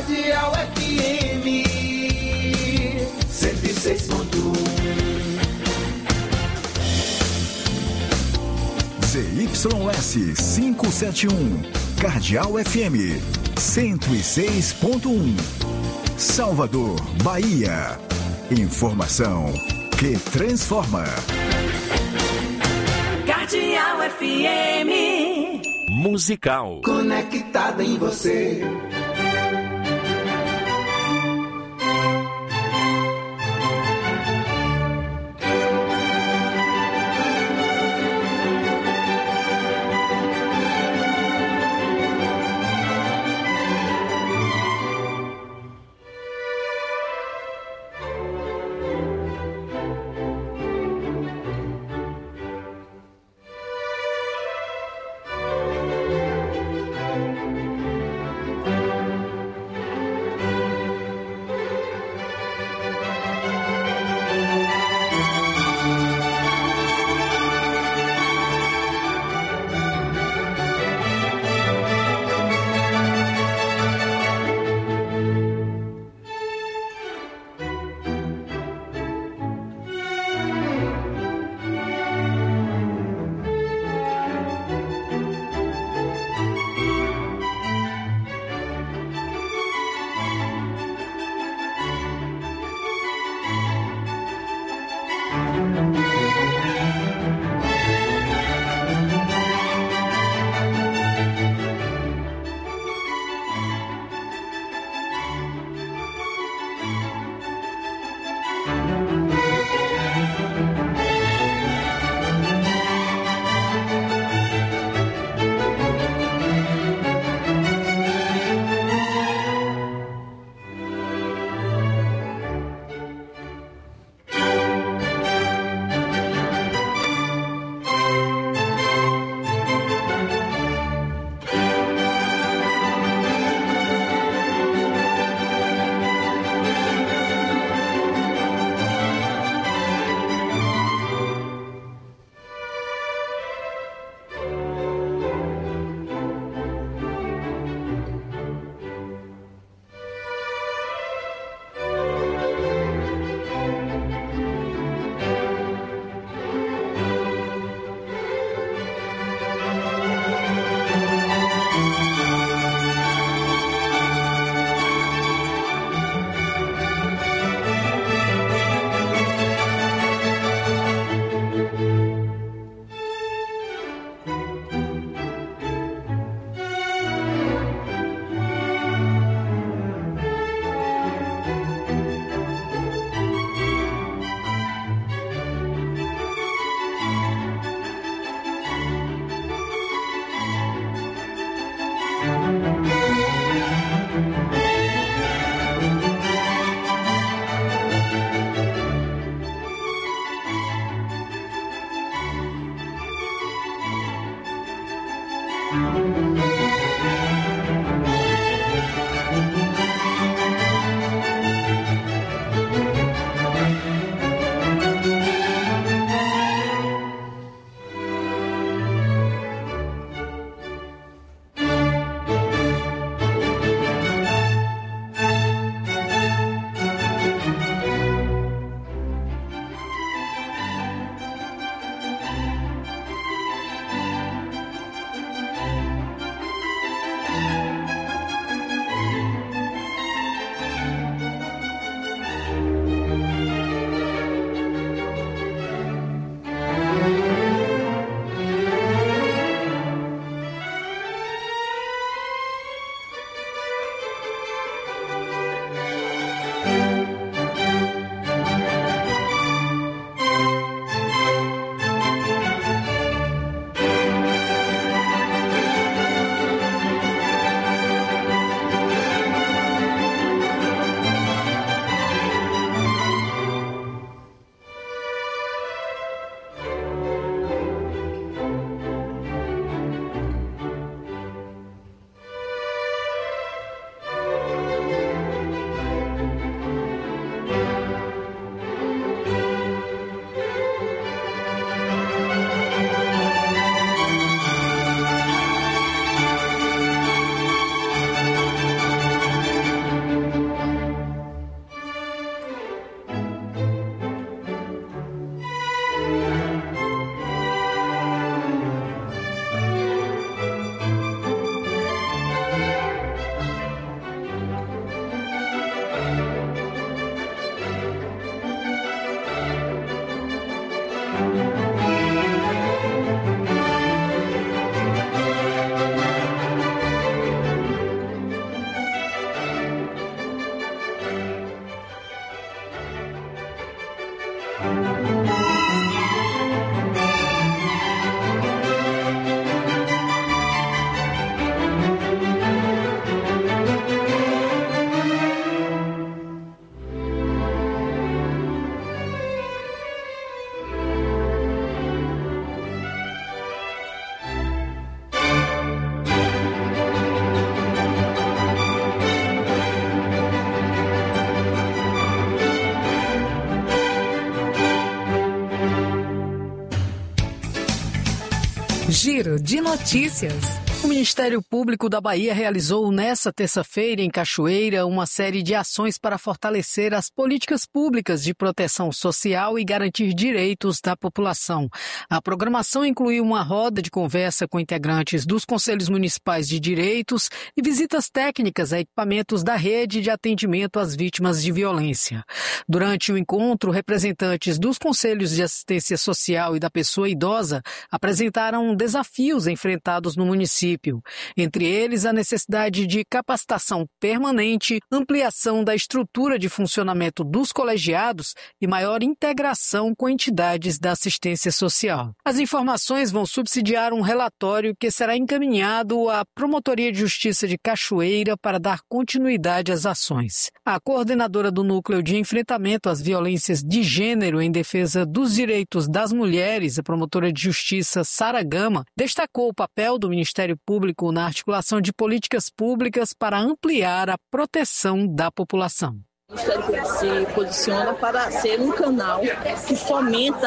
Cardeal FM 106.1. ZYS 571, Cardeal FM 106.1, Salvador, Bahia. Informação que transforma. Cardeal FM musical. Conectada em você. Giro de notícias. O Ministério Público da Bahia realizou nesta terça-feira, em Cachoeira, uma série de ações para fortalecer as políticas públicas de proteção social e garantir direitos da população. A programação incluiu uma roda de conversa com integrantes dos Conselhos Municipais de Direitos e visitas técnicas a equipamentos da rede de atendimento às vítimas de violência. Durante o encontro, representantes dos Conselhos de Assistência Social e da Pessoa Idosa apresentaram desafios enfrentados no município. Entre eles, a necessidade de capacitação permanente, ampliação da estrutura de funcionamento dos colegiados e maior integração com entidades da assistência social. As informações vão subsidiar um relatório que será encaminhado à Promotoria de Justiça de Cachoeira para dar continuidade às ações. A coordenadora do Núcleo de Enfrentamento às Violências de Gênero em Defesa dos Direitos das Mulheres, a promotora de Justiça Sara Gama, destacou o papel do Ministério Público na articulação de políticas públicas para ampliar a proteção da população. O Ministério Público se posiciona para ser um canal que fomenta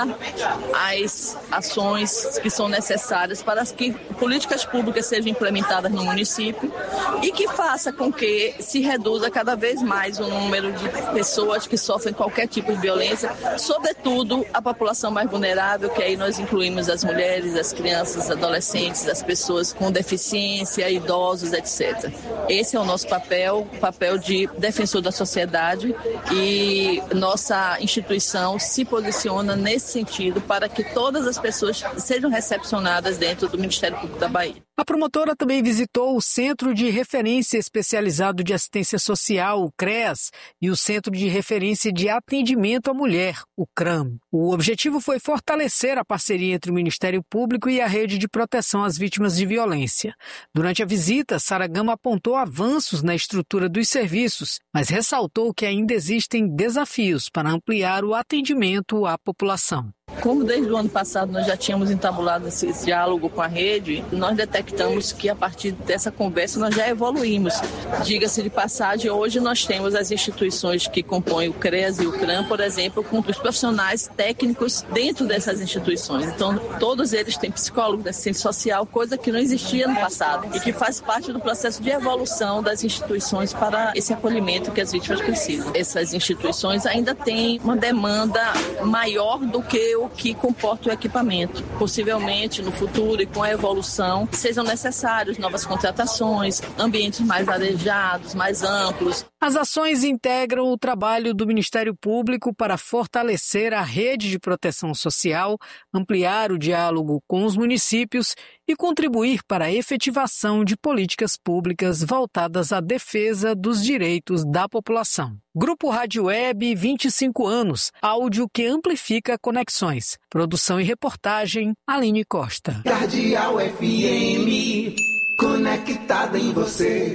as ações que são necessárias para que políticas públicas sejam implementadas no município e que faça com que se reduza cada vez mais o número de pessoas que sofrem qualquer tipo de violência, sobretudo a população mais vulnerável, que aí nós incluímos as mulheres, as crianças, adolescentes, as pessoas com deficiência, idosos, etc. Esse é o nosso papel, o papel de defensor da sociedade, e nossa instituição se posiciona nesse sentido para que todas as pessoas sejam recepcionadas dentro do Ministério Público da Bahia. A promotora também visitou o Centro de Referência Especializado de Assistência Social, o CREAS, e o Centro de Referência de Atendimento à Mulher, o CRAM. O objetivo foi fortalecer a parceria entre o Ministério Público e a Rede de Proteção às Vítimas de Violência. Durante a visita, Sara Gama apontou avanços na estrutura dos serviços, mas ressaltou que ainda existem desafios para ampliar o atendimento à população. Como desde o ano passado nós já tínhamos entabulado esse diálogo com a rede, nós detectamos que a partir dessa conversa nós já evoluímos. Diga-se de passagem, hoje nós temos as instituições que compõem o CREAS e o CRAM, por exemplo, com os profissionais técnicos dentro dessas instituições. Então, todos eles têm psicólogo de assistência social, coisa que não existia no passado e que faz parte do processo de evolução das instituições para esse acolhimento que as vítimas precisam. Essas instituições ainda têm uma demanda maior do que o que comporta o equipamento. Possivelmente, no futuro e com a evolução, sejam necessários novas contratações, ambientes mais arejados, mais amplos. As ações integram o trabalho do Ministério Público para fortalecer a rede de proteção social, ampliar o diálogo com os municípios e contribuir para a efetivação de políticas públicas voltadas à defesa dos direitos da população. Grupo Rádio Web, 25 anos, áudio que amplifica conexões. Produção e reportagem, Aline Costa. Cardeal FM, conectada em você.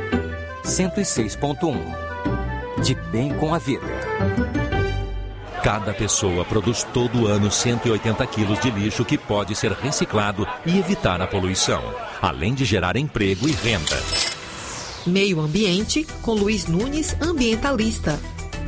106.1. De bem com a vida. Cada pessoa produz todo ano 180 quilos de lixo que pode ser reciclado e evitar a poluição, além de gerar emprego e renda. Meio Ambiente, com Luiz Nunes, ambientalista.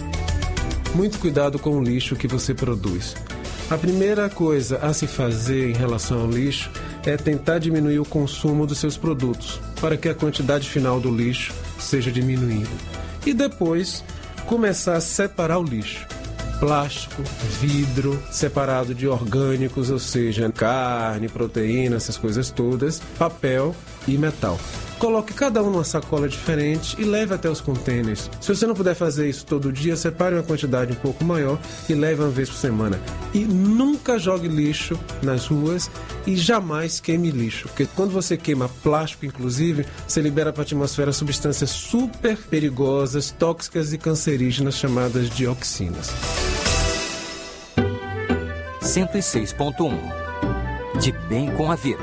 Muito cuidado com o lixo que você produz. A primeira coisa a se fazer em relação ao lixo é tentar diminuir o consumo dos seus produtos, para que a quantidade final do lixo seja diminuída. E depois, começar a separar o lixo. Plástico, vidro, separado de orgânicos, ou seja, carne, proteína, essas coisas todas, papel e metal. Coloque cada um numa sacola diferente e leve até os contêineres. Se você não puder fazer isso todo dia, separe uma quantidade um pouco maior e leve uma vez por semana. E nunca jogue lixo nas ruas e jamais queime lixo. Porque quando você queima plástico, inclusive, você libera para a atmosfera substâncias super perigosas, tóxicas e cancerígenas chamadas dioxinas. 106.1. De bem com a vida.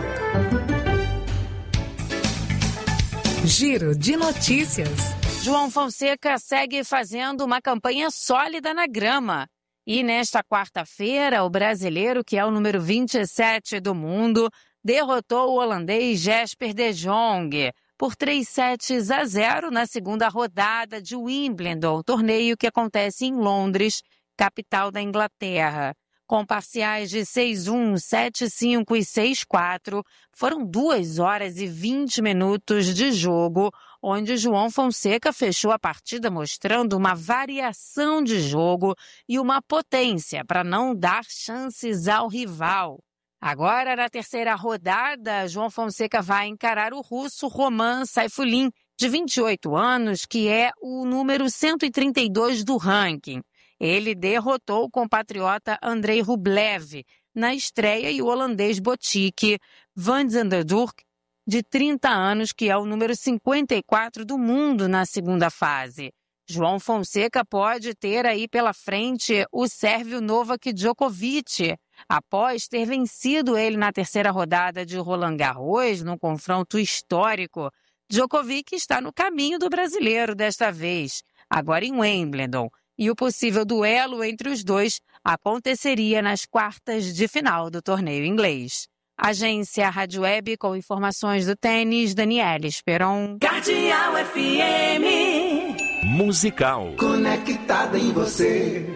Giro de notícias. João Fonseca segue fazendo uma campanha sólida na grama. E nesta quarta-feira, o brasileiro, que é o número 27 do mundo, derrotou o holandês Jesper de Jong por 3-0 na segunda rodada de Wimbledon, torneio que acontece em Londres, capital da Inglaterra. com parciais de 6-1, 7-5 e 6-4. Foram 2 horas e 20 minutos de jogo, onde João Fonseca fechou a partida mostrando uma variação de jogo e uma potência para não dar chances ao rival. Agora, na terceira rodada, João Fonseca vai encarar o russo Roman Saifulin, de 28 anos, que é o número 132 do ranking. Ele derrotou o compatriota Andrei Rublev na estreia e o holandês Botic van Zanderdurk, de 30 anos, que é o número 54 do mundo na segunda fase. João Fonseca pode ter aí pela frente o sérvio Novak Djokovic, após ter vencido ele na terceira rodada de Roland Garros, num confronto histórico. Djokovic está no caminho do brasileiro desta vez, agora em Wimbledon, e o possível duelo entre os dois aconteceria nas quartas de final do torneio inglês. Agência Rádio Web com informações do tênis, Daniela Esperon. Cardeal FM. Musical. Conectada em você.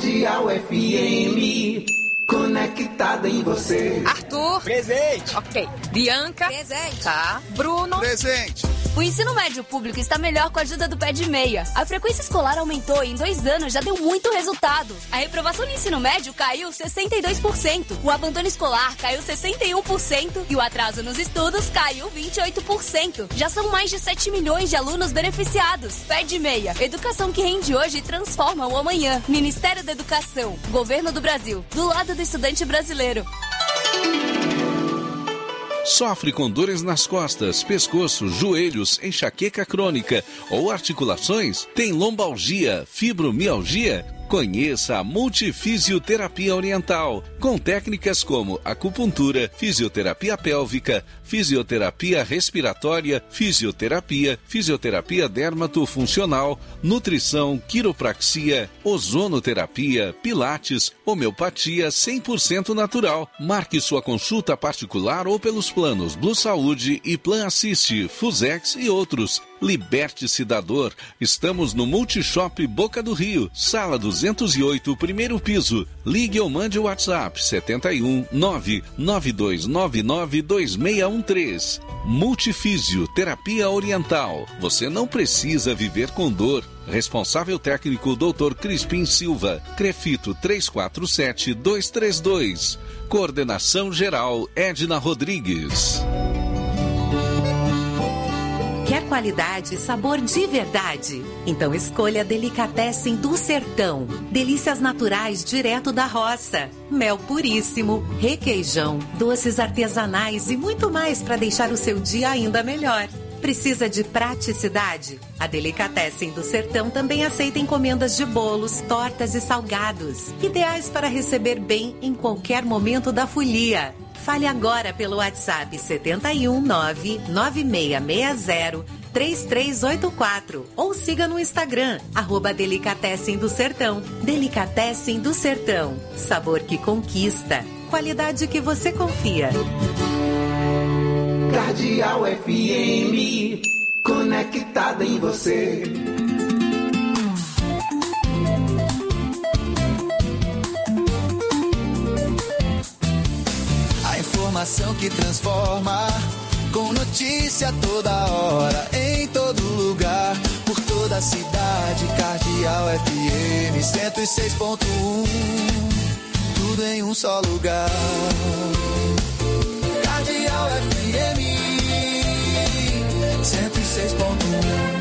Cardeal FM, conectada em você. Arthur. Presente. Ok. Bianca. Presente. Tá. Bruno. Presente. O ensino médio público está melhor com a ajuda do Pé de Meia. A frequência escolar aumentou e em 2 anos já deu muito resultado. A reprovação no ensino médio caiu 62%. O abandono escolar caiu 61% e o atraso nos estudos caiu 28%. Já são mais de 7 milhões de alunos beneficiados. Pé de Meia. Educação que rende hoje e transforma o amanhã. Ministério da Educação. Governo do Brasil. Do lado do estudante brasileiro. Sofre com dores nas costas, pescoço, joelhos, enxaqueca crônica ou articulações? Tem lombalgia, fibromialgia? Conheça a Multifisioterapia Oriental, com técnicas como acupuntura, fisioterapia pélvica, fisioterapia respiratória, fisioterapia dermatofuncional, nutrição, quiropraxia, ozonoterapia, pilates, homeopatia 100% natural. Marque sua consulta particular ou pelos planos Blue Saúde e Plan Assist, Fusex e outros. Liberte-se da dor. Estamos no Multishop Boca do Rio, sala 208, primeiro piso. Ligue ou mande o WhatsApp 71 99299 2613. Multifísio Terapia Oriental. Você não precisa viver com dor. Responsável técnico Dr. Crispim Silva. Crefito 347232. Coordenação geral Edna Rodrigues. Quer qualidade e sabor de verdade? Então escolha Delicatessen do Sertão. Delícias naturais direto da roça. Mel puríssimo, requeijão, doces artesanais e muito mais para deixar o seu dia ainda melhor. Precisa de praticidade? A Delicatessen do Sertão também aceita encomendas de bolos, tortas e salgados. Ideais para receber bem em qualquer momento da folia. Fale agora pelo WhatsApp 71996603384 ou siga no Instagram, @Delicatessen do Sertão. Delicatessen do Sertão. Sabor que conquista. Qualidade que você confia. Cardeal FM, conectada em você. Informação que transforma, com notícia toda hora, em todo lugar, por toda a cidade. Cardeal FM 106.1, tudo em um só lugar. Cardeal FM 106.1.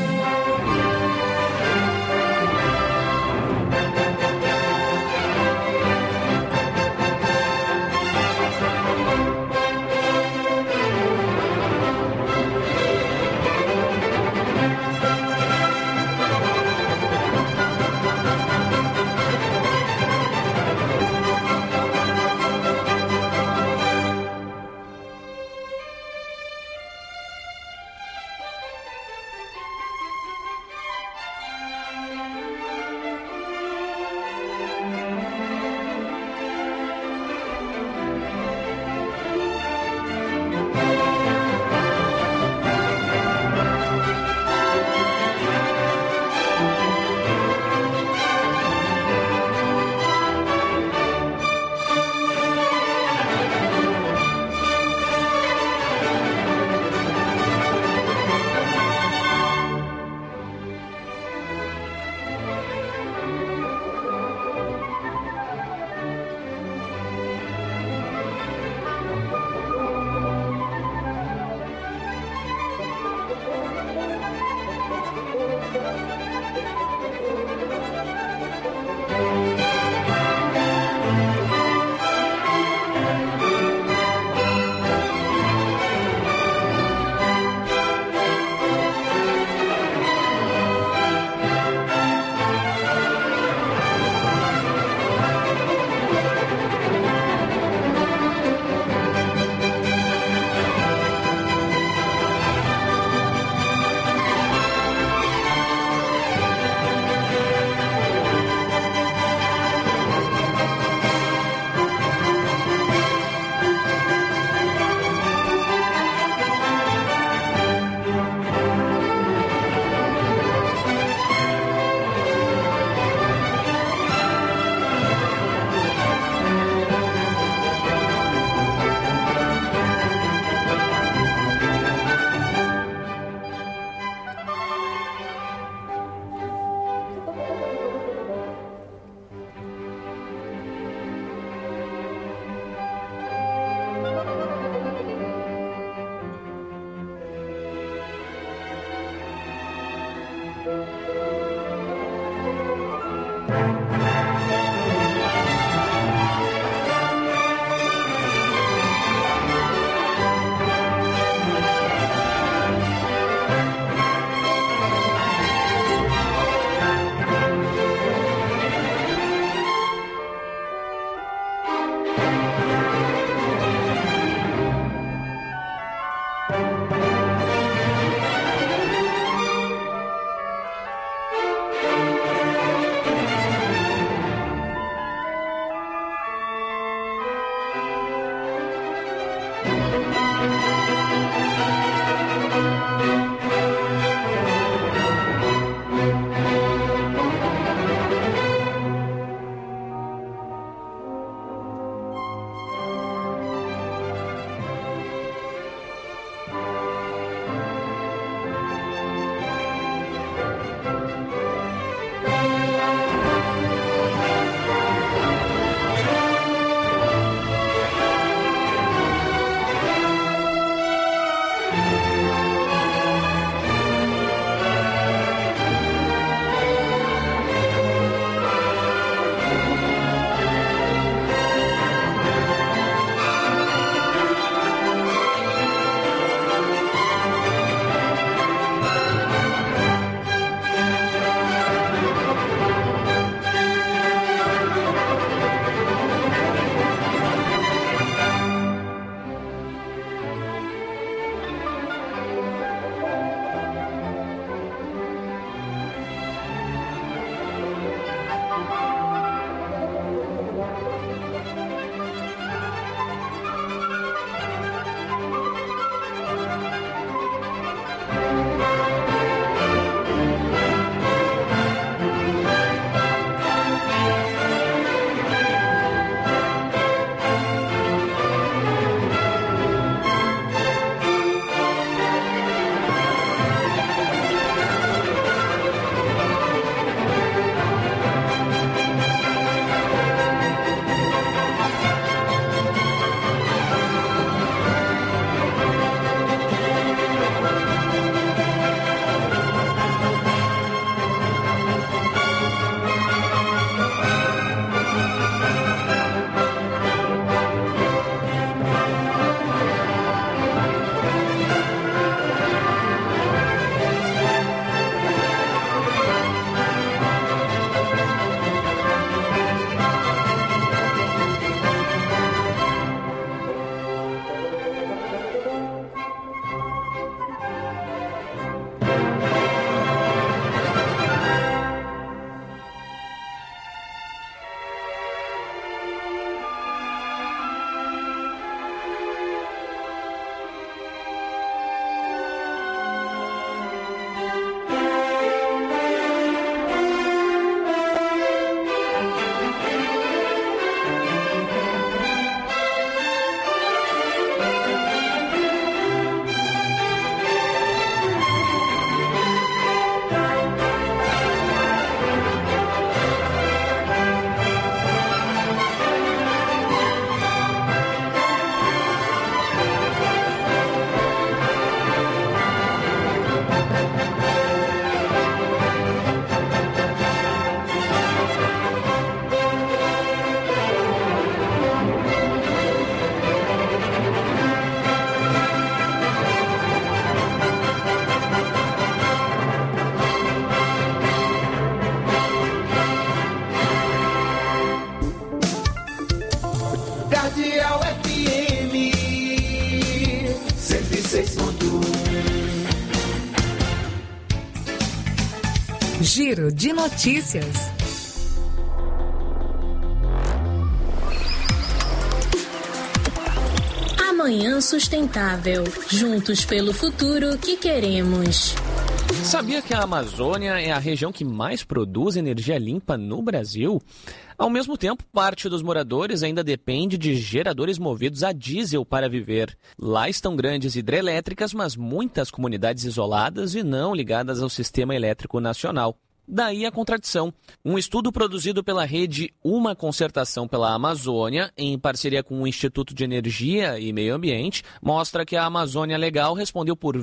Giro de Notícias. Amanhã Sustentável. Juntos pelo futuro que queremos. Sabia que a Amazônia é a região que mais produz energia limpa no Brasil? Ao mesmo tempo, parte dos moradores ainda depende de geradores movidos a diesel para viver. Lá estão grandes hidrelétricas, mas muitas comunidades isoladas e não ligadas ao sistema elétrico nacional. Daí a contradição. Um estudo produzido pela rede Uma Concertação pela Amazônia, em parceria com o Instituto de Energia e Meio Ambiente, mostra que a Amazônia Legal respondeu por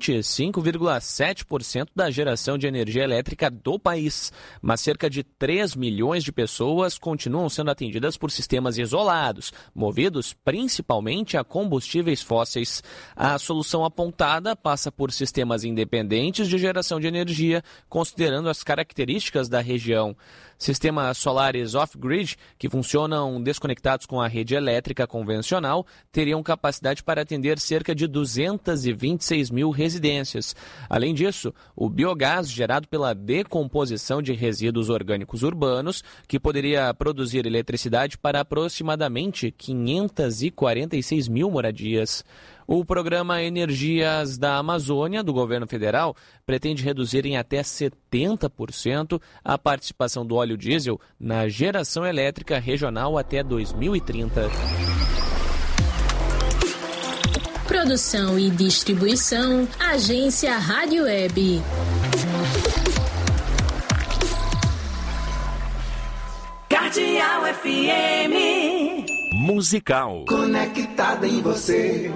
25,7% da geração de energia elétrica do país. Mas cerca de 3 milhões de pessoas continuam sendo atendidas por sistemas isolados, movidos principalmente a combustíveis fósseis. A solução apontada passa por sistemas independentes de geração de energia, considerando as características da região. Sistemas solares off-grid, que funcionam desconectados com a rede elétrica convencional, teriam capacidade para atender cerca de 226 mil residências. Além disso, o biogás gerado pela decomposição de resíduos orgânicos urbanos, que poderia produzir eletricidade para aproximadamente 546 mil moradias. O programa Energias da Amazônia, do governo federal, pretende reduzir em até 70% a participação do óleo diesel na geração elétrica regional até 2030. Produção e distribuição, Agência Rádio Web. Cardeal FM. Musical. Conectada em você.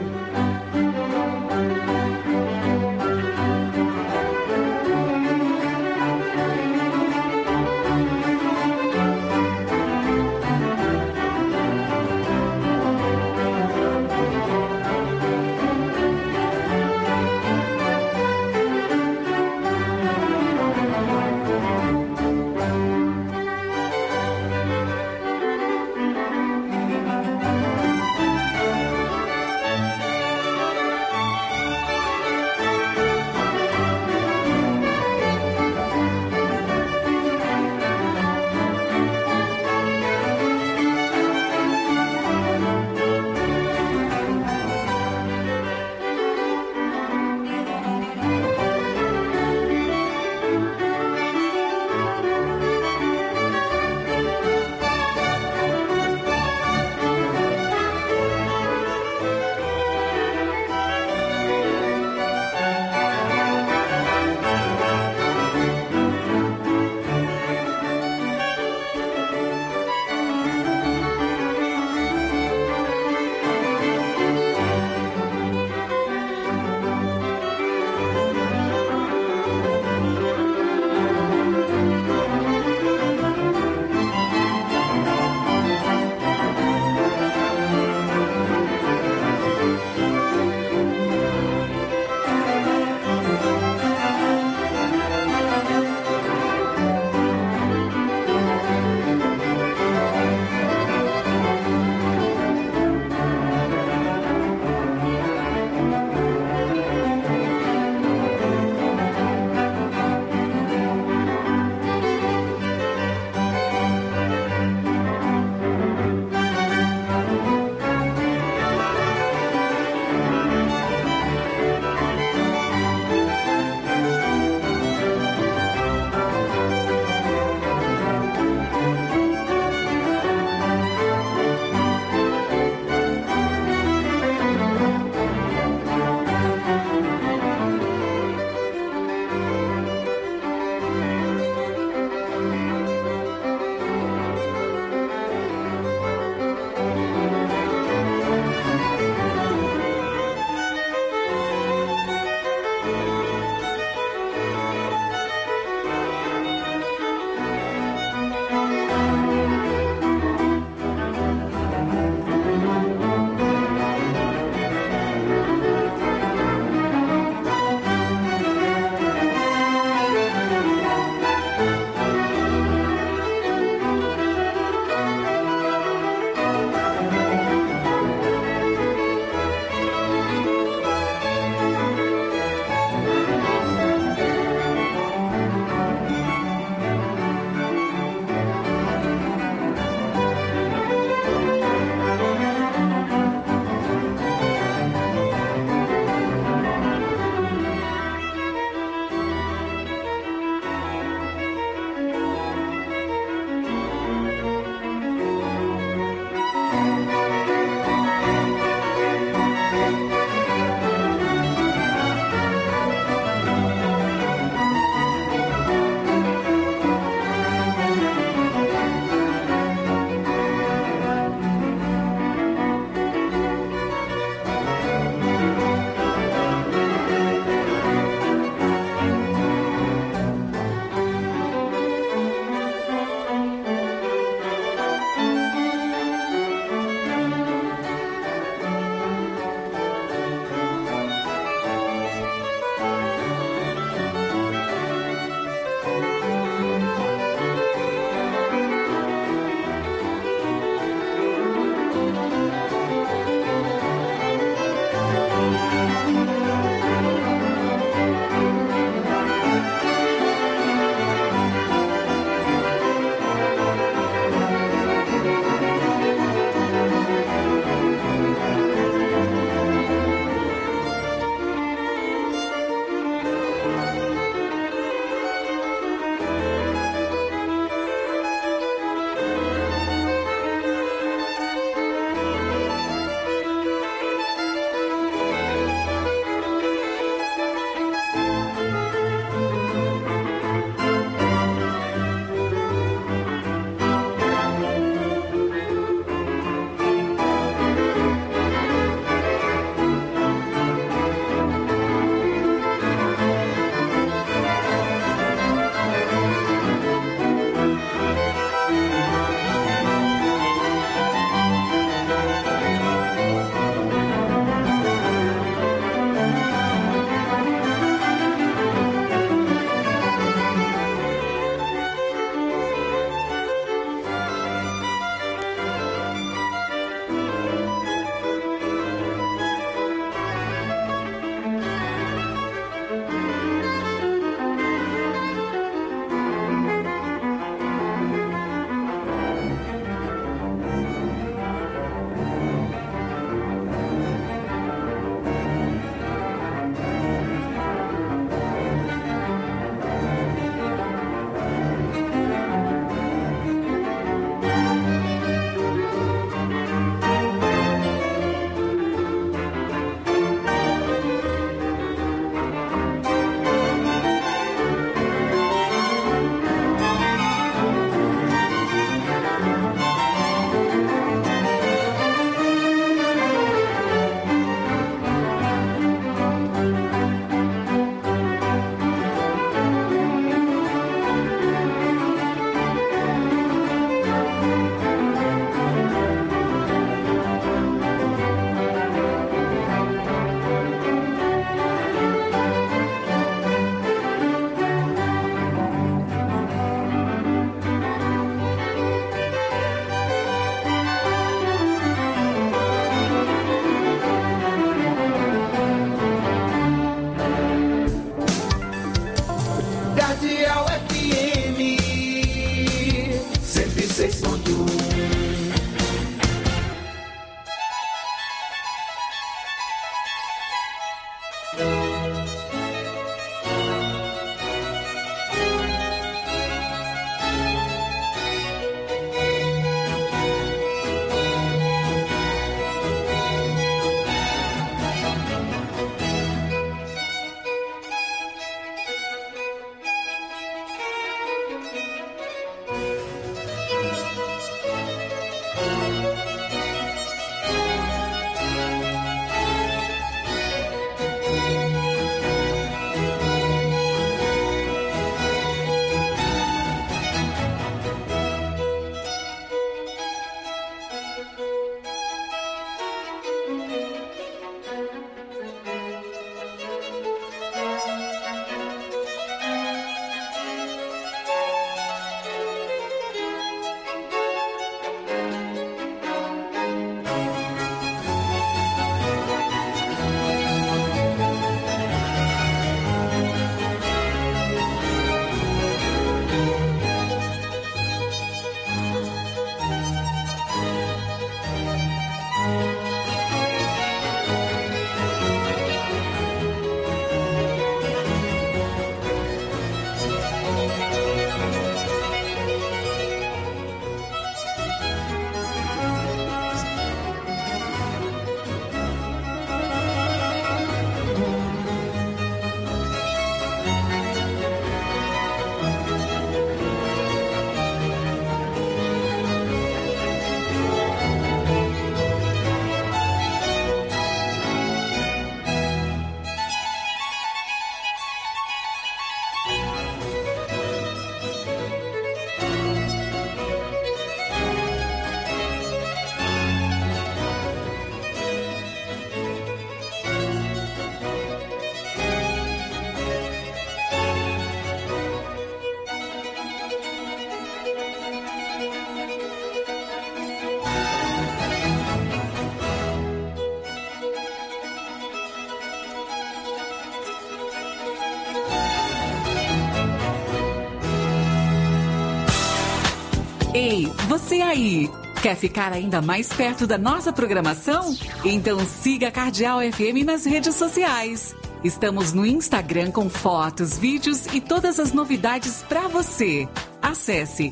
Ei, você aí! Quer ficar ainda mais perto da nossa programação? Então siga a Cardeal FM nas redes sociais. Estamos no Instagram com fotos, vídeos e todas as novidades para você. Acesse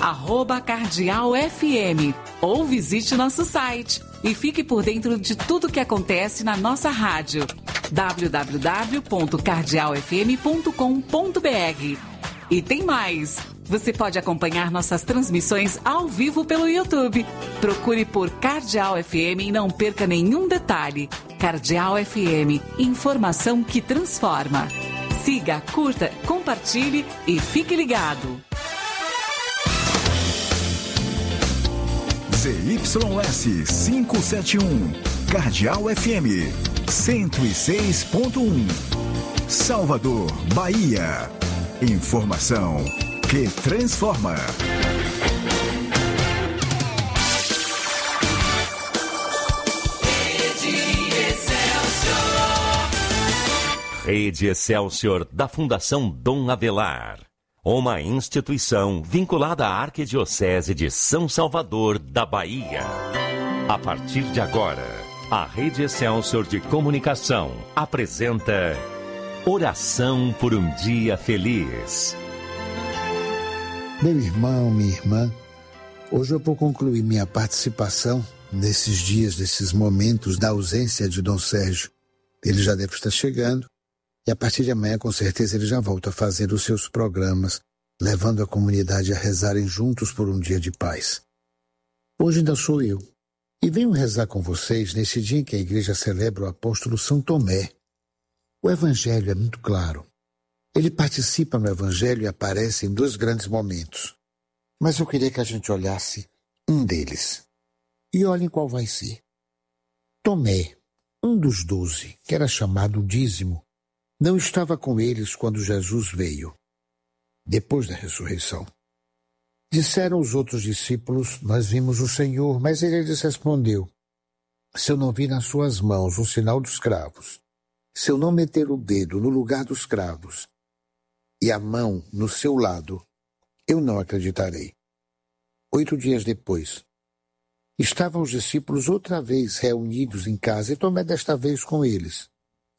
@CardealFM ou visite nosso site e fique por dentro de tudo que acontece na nossa rádio. www.cardealfm.com.br. E tem mais! Você pode acompanhar nossas transmissões ao vivo pelo YouTube. Procure por Cardeal FM e não perca nenhum detalhe. Cardeal FM, informação que transforma. Siga, curta, compartilhe e fique ligado. ZYS 571, Cardeal FM 106.1, Salvador, Bahia. Informação que transforma. Rede Excelsior da Fundação Dom Avelar. Uma instituição vinculada à Arquidiocese de São Salvador da Bahia. A partir de agora, a Rede Excelsior de Comunicação apresenta Oração por um Dia Feliz. Meu irmão, minha irmã, hoje eu vou concluir minha participação nesses dias, nesses momentos da ausência de Dom Sérgio. Ele já deve estar chegando e a partir de amanhã, com certeza, ele já volta a fazer os seus programas, levando a comunidade a rezarem juntos por um dia de paz. Hoje ainda sou eu e venho rezar com vocês nesse dia em que a igreja celebra o apóstolo São Tomé. O evangelho é muito claro. Ele participa no evangelho e aparece em dois grandes momentos. Mas eu queria que a gente olhasse um deles. E olhem qual vai ser. Tomé, um dos 12, que era chamado Dízimo, não estava com eles quando Jesus veio, depois da ressurreição. Disseram os outros discípulos: nós vimos o Senhor, mas ele lhes respondeu: se eu não vir nas suas mãos o sinal dos cravos, se eu não meter o dedo no lugar dos cravos e a mão no seu lado, eu não acreditarei. 8 dias depois, estavam os discípulos outra vez reunidos em casa e Tomé desta vez com eles.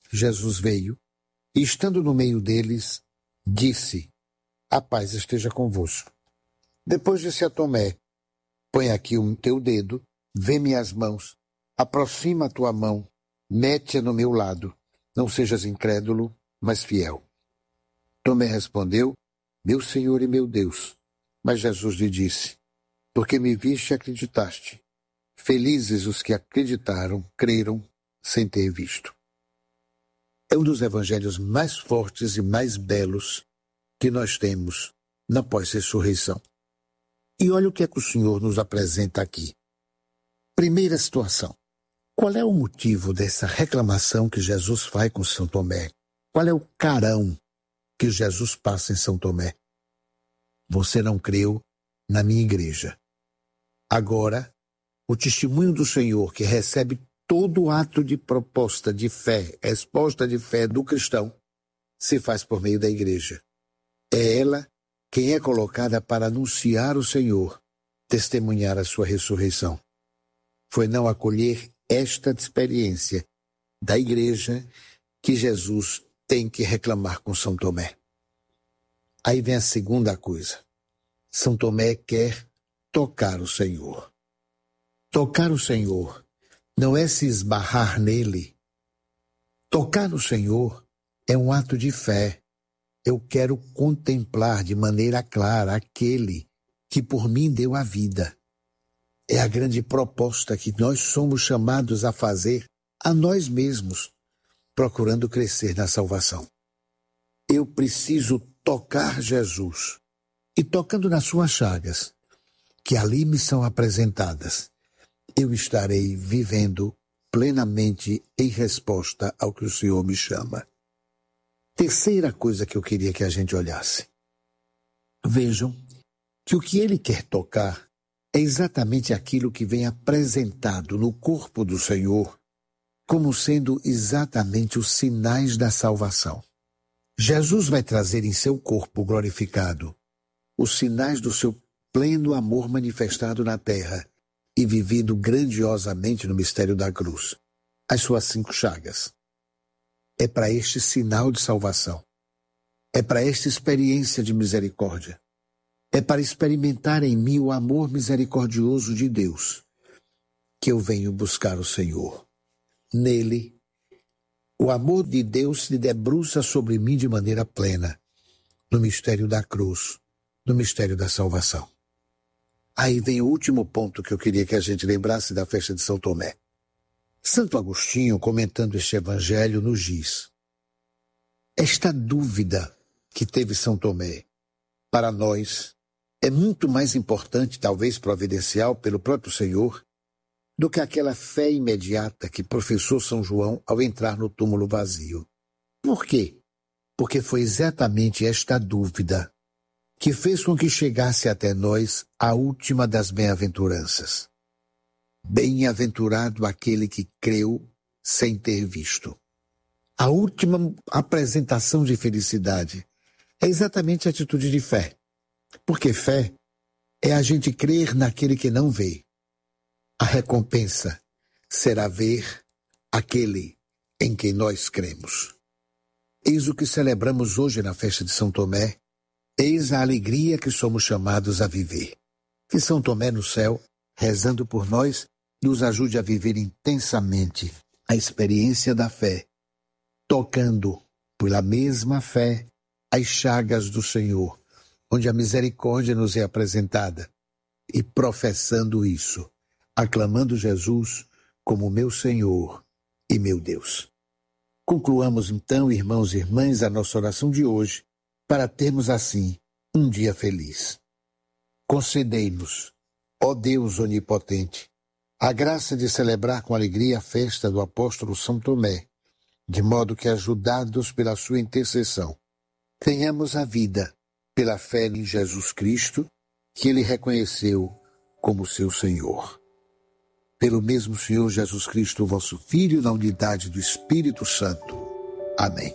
Jesus veio e, estando no meio deles, disse: a paz esteja convosco. Depois disse a Tomé: põe aqui o teu dedo, vê minhas mãos, aproxima a tua mão, mete-a no meu lado, não sejas incrédulo, mas fiel. Tomé respondeu: meu Senhor e meu Deus. Mas Jesus lhe disse: porque me viste e acreditaste. Felizes os que acreditaram, creram, sem ter visto. É um dos evangelhos mais fortes e mais belos que nós temos na pós-ressurreição. E olha o que é que o Senhor nos apresenta aqui. Primeira situação. Qual é o motivo dessa reclamação que Jesus faz com São Tomé? Qual é o carão que Jesus passa em São Tomé? Você não creu na minha igreja. Agora, o testemunho do Senhor, que recebe todo ato de proposta de fé, resposta de fé do cristão, se faz por meio da igreja. É ela quem é colocada para anunciar o Senhor, testemunhar a sua ressurreição. Foi não acolher esta experiência da igreja que Jesus tem que reclamar com São Tomé. Aí vem a segunda coisa. São Tomé quer tocar o Senhor. Tocar o Senhor não é se esbarrar nele. Tocar no Senhor é um ato de fé. Eu quero contemplar de maneira clara aquele que por mim deu a vida. É a grande proposta que nós somos chamados a fazer a nós mesmos, procurando crescer na salvação. Eu preciso tocar Jesus. E tocando nas suas chagas, que ali me são apresentadas, eu estarei vivendo plenamente em resposta ao que o Senhor me chama. Terceira coisa que eu queria que a gente olhasse. Vejam que o que ele quer tocar é exatamente aquilo que vem apresentado no corpo do Senhor como sendo exatamente os sinais da salvação. Jesus vai trazer em seu corpo glorificado os sinais do seu pleno amor manifestado na terra e vivido grandiosamente no mistério da cruz, as suas 5 chagas. É para este sinal de salvação, é para esta experiência de misericórdia, é para experimentar em mim o amor misericordioso de Deus, que eu venho buscar o Senhor. Nele, o amor de Deus se debruça sobre mim de maneira plena, no mistério da cruz, no mistério da salvação. Aí vem o último ponto que eu queria que a gente lembrasse da festa de São Tomé. Santo Agostinho, comentando este evangelho, nos diz: esta dúvida que teve São Tomé, para nós, é muito mais importante, talvez providencial pelo próprio Senhor, do que aquela fé imediata que professou São João ao entrar no túmulo vazio. Por quê? Porque foi exatamente esta dúvida que fez com que chegasse até nós a última das bem-aventuranças. Bem-aventurado aquele que creu sem ter visto. A última apresentação de felicidade é exatamente a atitude de fé. Porque fé é a gente crer naquele que não vê. A recompensa será ver aquele em quem nós cremos. Eis o que celebramos hoje na festa de São Tomé. Eis a alegria que somos chamados a viver. Que São Tomé no céu, rezando por nós, nos ajude a viver intensamente a experiência da fé, tocando, pela mesma fé, as chagas do Senhor, onde a misericórdia nos é apresentada, e professando isso, aclamando Jesus como meu Senhor e meu Deus. Concluamos então, irmãos e irmãs, a nossa oração de hoje, para termos assim um dia feliz. Concedei-nos, ó Deus onipotente, a graça de celebrar com alegria a festa do apóstolo São Tomé, de modo que, ajudados pela sua intercessão, tenhamos a vida pela fé em Jesus Cristo, que ele reconheceu como seu Senhor. Pelo mesmo Senhor Jesus Cristo, vosso Filho, na unidade do Espírito Santo. Amém.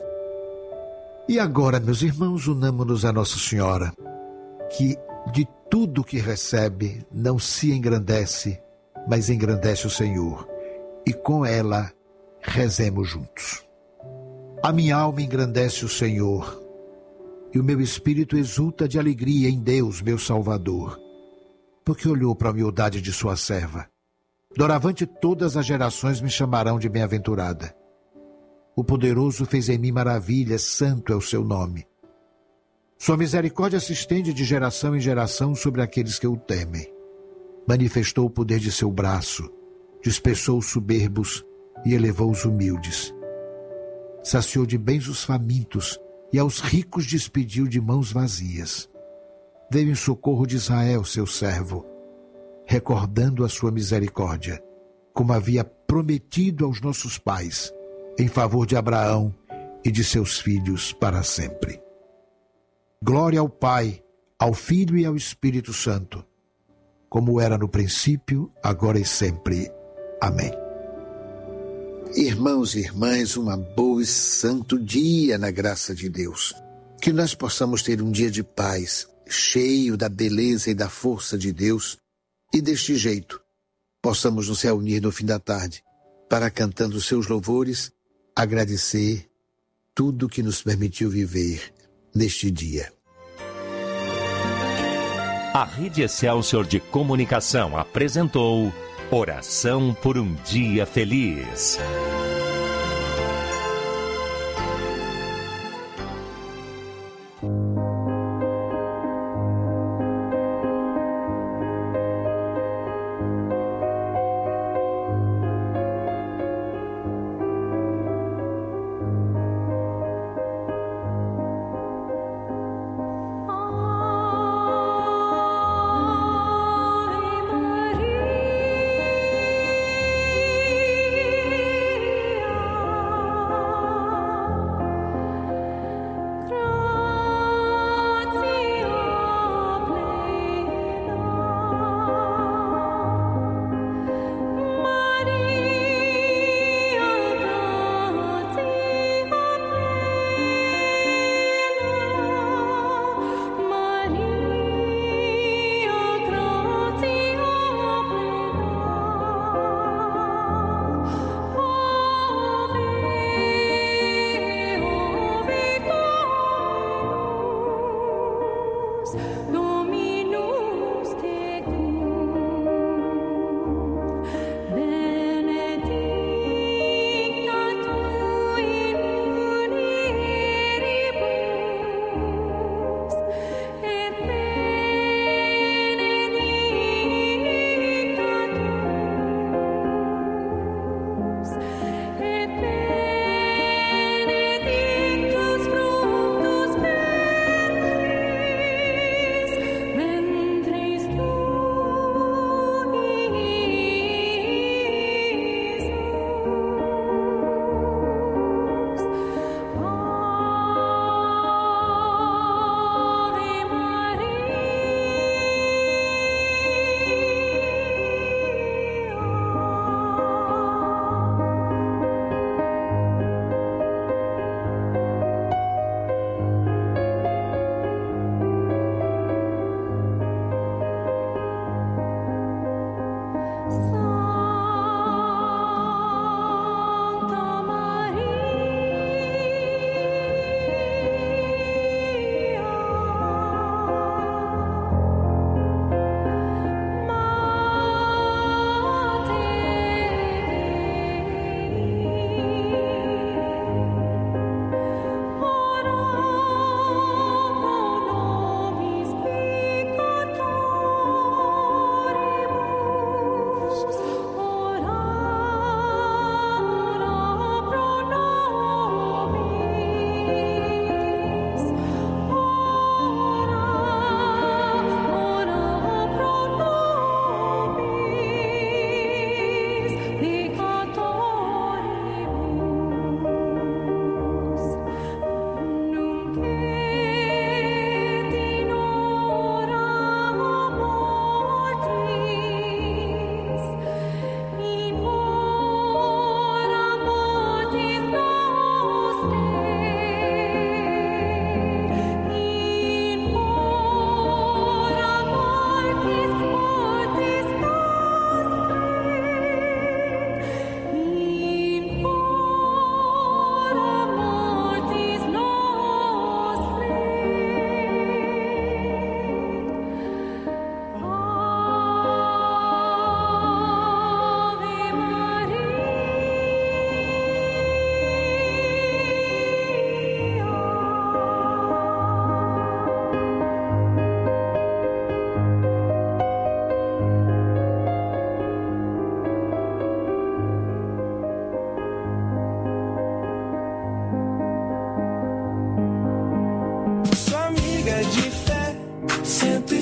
E agora, meus irmãos, unamo-nos a Nossa Senhora, que de tudo que recebe não se engrandece, mas engrandece o Senhor. E com ela, rezemos juntos. A minha alma engrandece o Senhor, e o meu espírito exulta de alegria em Deus, meu Salvador, porque olhou para a humildade de sua serva. Doravante todas as gerações me chamarão de bem-aventurada. O poderoso fez em mim maravilhas, santo é o seu nome. Sua misericórdia se estende de geração em geração sobre aqueles que o temem. Manifestou o poder de seu braço, dispersou os soberbos e elevou os humildes. Saciou de bens os famintos e aos ricos despediu de mãos vazias. Veio em socorro de Israel, seu servo, recordando a sua misericórdia, como havia prometido aos nossos pais, em favor de Abraão e de seus filhos para sempre. Glória ao Pai, ao Filho e ao Espírito Santo, como era no princípio, agora e sempre. Amém. Irmãos e irmãs, uma boa e santo dia na graça de Deus. Que nós possamos ter um dia de paz, cheio da beleza e da força de Deus, e deste jeito possamos nos reunir no fim da tarde para, cantando seus louvores, agradecer tudo que nos permitiu viver neste dia. A Rede Excelsior de Comunicação apresentou Oração por um Dia Feliz.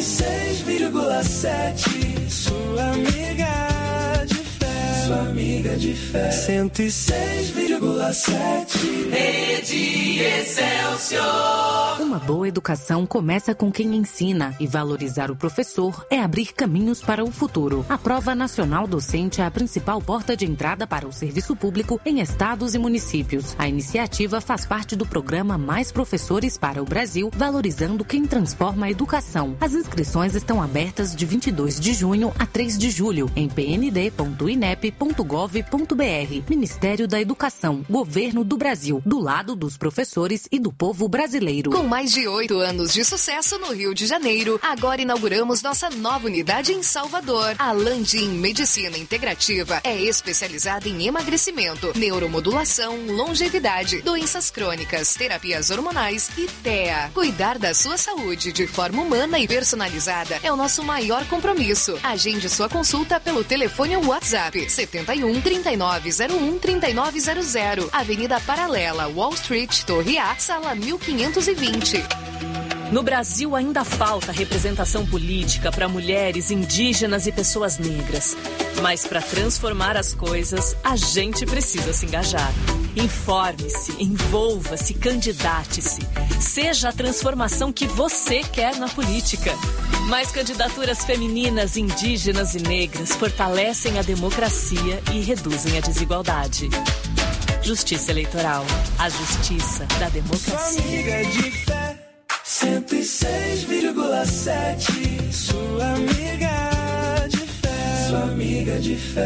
106,7. Sua amiga de fé. Sua amiga de fé. 106,7. Rede Excelsior. Uma boa educação começa com quem ensina, e valorizar o professor é abrir caminhos para o futuro. A Prova Nacional Docente é a principal porta de entrada para o serviço público em estados e municípios. A iniciativa faz parte do programa Mais Professores para o Brasil, valorizando quem transforma a educação. As inscrições estão abertas de 22 de junho a 3 de julho em pnd.inep.gov.br. Ministério da Educação, Governo do Brasil, do lado dos professores e do povo brasileiro. Com mais de 8 anos de sucesso no Rio de Janeiro, agora inauguramos nossa nova unidade em Salvador. A Landim Medicina Integrativa é especializada em emagrecimento, neuromodulação, longevidade, doenças crônicas, terapias hormonais e TEA. Cuidar da sua saúde de forma humana e personalizada é o nosso maior compromisso. Agende sua consulta pelo telefone ou WhatsApp 71 3901 3900, Avenida Paralela, Wall Street, Torre A, sala 1520. No Brasil ainda falta representação política para mulheres, indígenas e pessoas negras. Mas para transformar as coisas, a gente precisa se engajar. Informe-se, envolva-se, candidate-se. Seja a transformação que você quer na política. Mais candidaturas femininas, indígenas e negras fortalecem a democracia e reduzem a desigualdade. Justiça Eleitoral. A justiça da democracia. Sua amiga de fé. 106,7. Sua amiga de fé. Sua amiga de fé.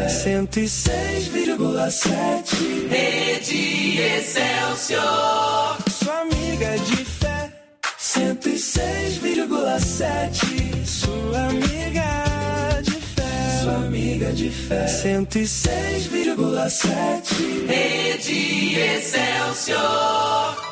106,7. Rede Excelsior. Sua amiga de fé. 106,7. Sua amiga de fé. Sua amiga de fé. 106,7. Rede Excelsior.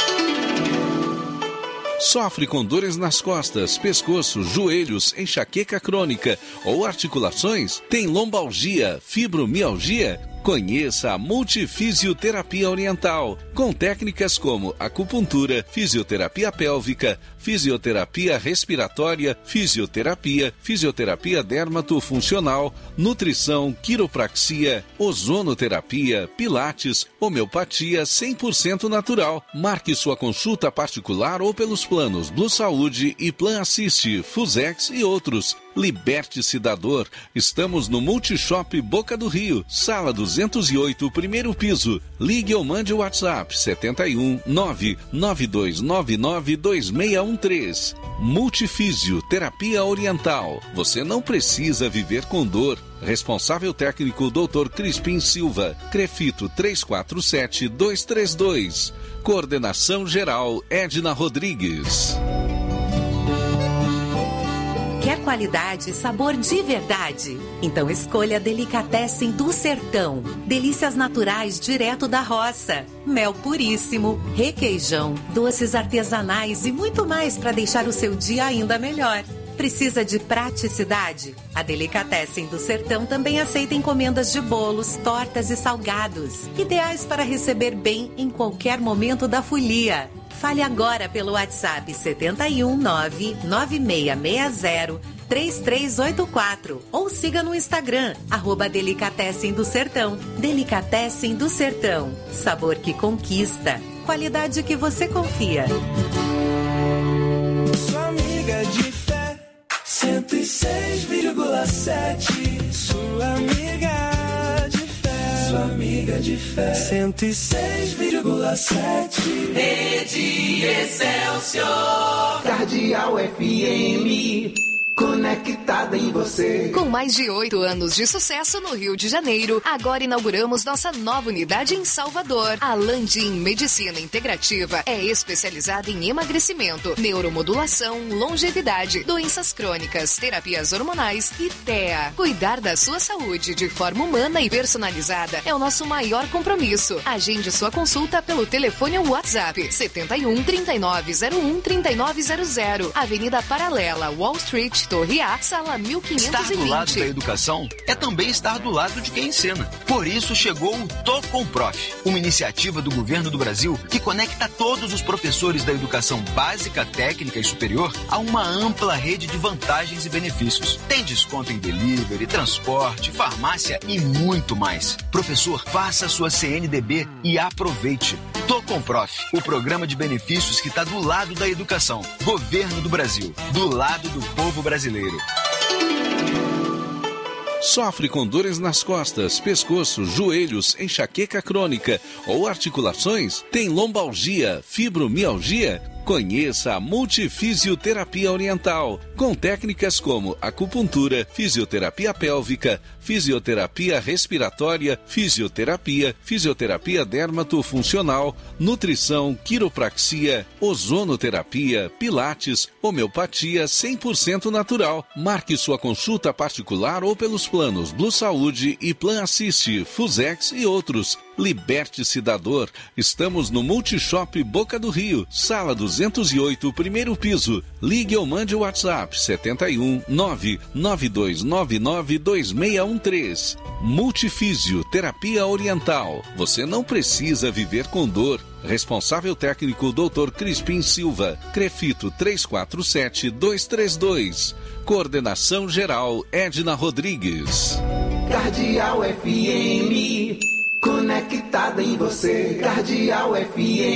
Sofre com dores nas costas, pescoço, joelhos, enxaqueca crônica ou articulações? Tem lombalgia, fibromialgia? Conheça a Multifisioterapia Oriental, com técnicas como acupuntura, fisioterapia pélvica, fisioterapia respiratória, fisioterapia dermatofuncional, nutrição, quiropraxia, ozonoterapia, pilates, homeopatia 100% natural. Marque sua consulta particular ou pelos planos Blue Saúde e Plan Assist, Fusex e outros. Liberte-se da dor. Estamos no Multishop Boca do Rio, sala 208, primeiro piso. Ligue ou mande o WhatsApp 71 99299 2613. Multifísio Terapia Oriental. Você não precisa viver com dor. Responsável técnico Dr. Crispim Silva. Crefito 347232. Coordenação geral Edna Rodrigues. Quer qualidade e sabor de verdade? Então escolha Delicatessen do Sertão. Delícias naturais direto da roça. Mel puríssimo, requeijão, doces artesanais e muito mais para deixar o seu dia ainda melhor. Precisa de praticidade? A Delicatessen do Sertão também aceita encomendas de bolos, tortas e salgados. Ideais para receber bem em qualquer momento da folia. Fale agora pelo WhatsApp 71 99660 3384 ou siga no Instagram, @Delicatessen do Sertão. Delicatessen do Sertão. Sabor que conquista. Qualidade que você confia. Sua amiga de fé. 106,7. Sua amiga de fé. Sua amiga de fé. 106,7. Rede Excelsior. Cardeal FM. Conectada em você. Com mais de 8 anos de sucesso no Rio de Janeiro, agora inauguramos nossa nova unidade em Salvador. A Landim Medicina Integrativa é especializada em emagrecimento, neuromodulação, longevidade, doenças crônicas, terapias hormonais e TEA. Cuidar da sua saúde de forma humana e personalizada é o nosso maior compromisso. Agende sua consulta pelo telefone ou WhatsApp 71 3901 3900, Avenida Paralela, Wall Street, Torre A, sala 1520. Estar do lado da educação é também estar do lado de quem ensina. Por isso chegou o Tô com Prof, uma iniciativa do governo do Brasil que conecta todos os professores da educação básica, técnica e superior a uma ampla rede de vantagens e benefícios. Tem desconto em delivery, transporte, farmácia e muito mais. Professor, faça sua CNDB e aproveite. Tô com Prof, o programa de benefícios que está do lado da educação. Governo do Brasil, do lado do povo brasileiro. Sofre com dores nas costas, pescoço, joelhos, enxaqueca crônica ou articulações? Tem lombalgia, fibromialgia? Conheça a Multifisioterapia Oriental, com técnicas como acupuntura, fisioterapia pélvica, fisioterapia respiratória, fisioterapia dermatofuncional, nutrição, quiropraxia, ozonoterapia, pilates, homeopatia 100% natural. Marque sua consulta particular ou pelos planos Blue Saúde e Plan Assist, Fusex e outros. Liberte-se da dor. Estamos no Multishop Boca do Rio, sala 208, primeiro piso. Ligue ou mande o WhatsApp 71 992992613. Multifísio Terapia Oriental. Você não precisa viver com dor. Responsável técnico Dr. Crispim Silva. Crefito 347232. Coordenação geral Edna Rodrigues. Cardeal FM, conectada em você. Cardeal FM.